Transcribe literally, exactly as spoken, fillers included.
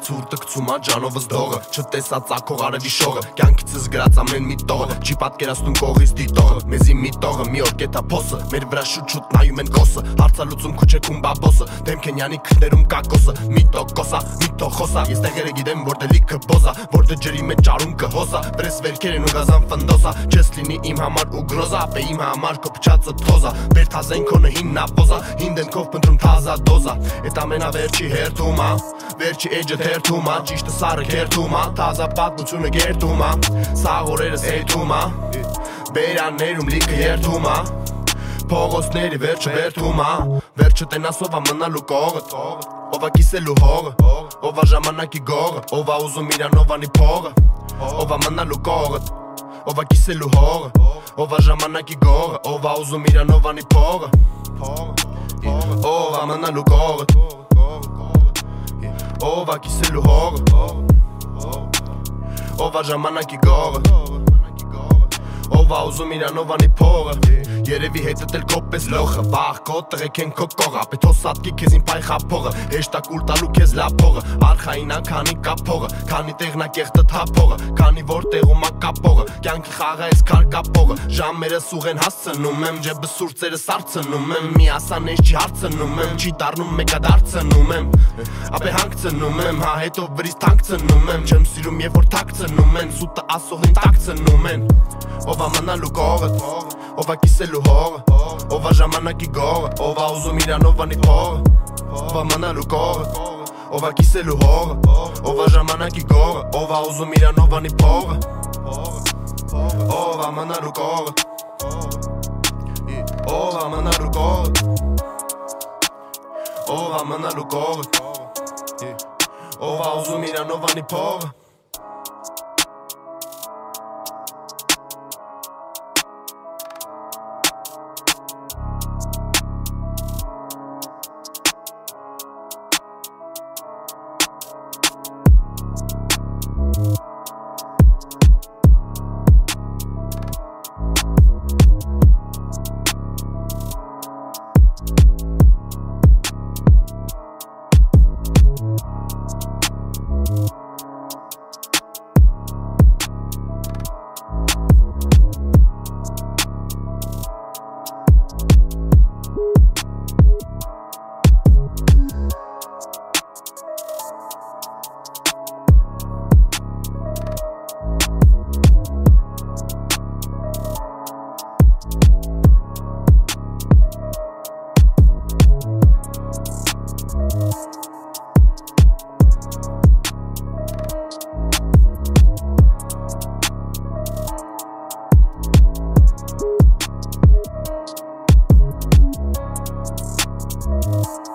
ցուրտը գցում ա ջանովս դողը Չտեսած ակող արևի շողը Կյանքիցս գրած ամեն մի տողը Չի պատկերացնում կողից դիտողը Մեզի մի տողը մի օր կետա փոսը Մեր վրա շուտ-շուտ նայում են կոսը Հարցալուծում քուչեքում բաբոսը Դեմքենյանի քշներում կակոսը Մի տոկոսա, մի տոխոսա Ես տեղերը գիտեմ որ դե լիքը բոզա Որ դե ջրի մեջ ճարում կհոսա Վրես վերքեր են ու գազան ֆնդոսա Չես լինի իմ համար ու գրոզա Պե իմ համար քո փչածը թոզա Բեր թազեն քոնը հիննա բոզա Հին դեմքով պնդրում թազա դոզա Էտ ամենավերջի հերթում ա Վերջի էջը թերթում ա Ճիշտը սարը կերթում ա Թազա պատմությունը գերտում ա Սաղ օրերս հեյթում ա Բերաններում լիքը երթում ա Փողոցների վերջը վերթում ա Վերջը տենաս ով ա մնալու կողըտ Ով ա կիսելու հողը Ով ա ժամանակի գողը Ով ա ուզում իրան ով անի փողը Ով ա մնալու կողըտ Ով ա կիսելու հողը Ով ա ժամանակի գողը Ով ա ուզում իրան ով անի փողը Ով ա մնալու կողըտ Ով ա կիսելու հողը Ով ա ժամանակի գողը Ով ա ուզում իրան ով անի փողը Երևի հետդ էլ կոպես լոխը Վաղ կո տղեք են քո կողը Ապետ հոսատկի քեզ իմ պայ խափողը Հեշտակ ուր տալու քեզ լափողը Արխային ա քանի կապողը Քանի տեղնա կեղտը թափողը Քանի որ տեղում ա կապողը Կյանքի խաղա ես քար կապողը Ժամերը սուղ են հասցնում եմ Ջեբը սուրծերը սարցնում եմ Մի ասան ես չի հարցնում եմ Չի դառնում մեկա դարձնում եմ Ապե հանգցնում եմ Հա հետո վրից թանկցնում եմ Չեմ սիրում և որ թակցնում են Սուտը ասողին տակցնում են Ով ա մնալու կողըտ Ով ա կիսելու հողը Ով ա ժամանակի գողը Ով ա ուզում իրան ով անի փողը Ով ա մնալու կողըտ Ով ա կիսելու հողը Ով ա ժամանակի գողը Ով ա ուզում իրան ով անի փողը Ով ա մնալու կողըտ Ով ա մնալու կողըտ Ով ա մնալու կողըտ Ով ա ուզում իրան ով անի փողը We'll be right back.